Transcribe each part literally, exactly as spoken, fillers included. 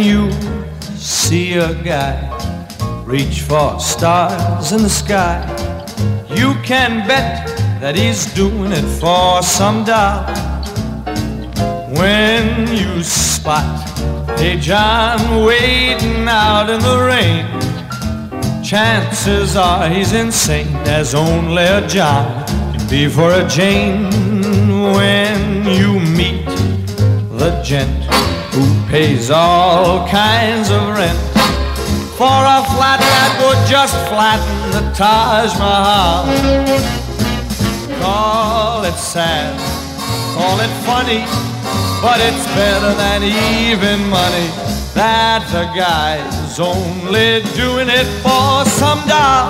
you see a guy reach for stars in the sky, you can bet that he's doing it for some doll. When you spot a John waiting out in the rain, chances are he's insane, as only a John can be for a Jane. When you meet the gent who pays all kinds of rent for a flat that would just flatten the Taj Mahal, call it sad, call it funny, but it's better than even money, that the guy's only doing it for some doll.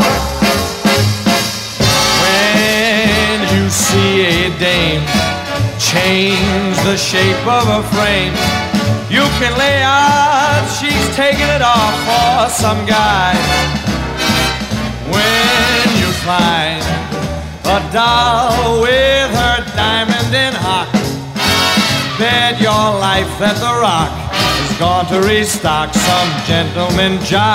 When you see a dame change the shape of her frame, you can lay out she's taking it off for some guy. When you find a doll with her diamond in hock, bet your life that the Rock is going to restock some gentleman jock.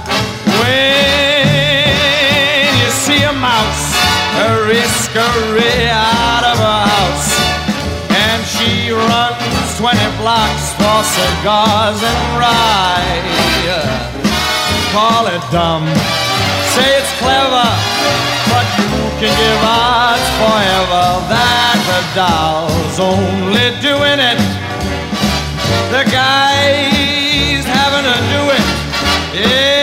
When you see a mouse hurry-scurry out of her house, and she runs twenty blocks for cigars and rye, call it dumb, say it's clever, but you can give odds forever that the doll's only doing it, the guy's having to do it. Yeah.